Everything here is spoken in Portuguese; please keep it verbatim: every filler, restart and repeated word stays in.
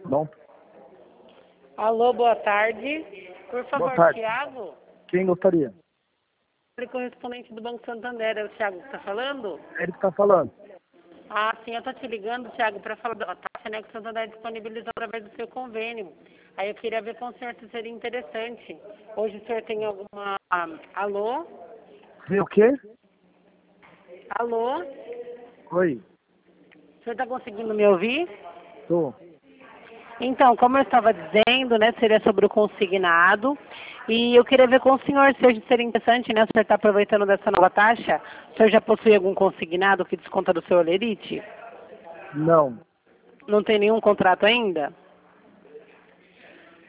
Bom, Alô, boa tarde. Por favor, Boa tarde. Tiago, quem gostaria? correspondente do Banco Santander, é o Tiago que está falando? É ele que está falando. Ah, sim, eu estou te ligando, Tiago, para falar da taxa, né, que o Santander disponibilizou através do seu convênio. Aí eu queria ver com o senhor se seria interessante. Hoje o senhor tem alguma... ah, alô? Vê o quê? Alô? Oi, O senhor está conseguindo me ouvir? tô. Então, como eu estava dizendo, né, seria sobre o consignado. E eu queria ver com o senhor se hoje seria interessante, né, o senhor está aproveitando dessa nova taxa. O senhor já possui algum consignado que desconta do seu olerite? Não, Não tem nenhum contrato ainda?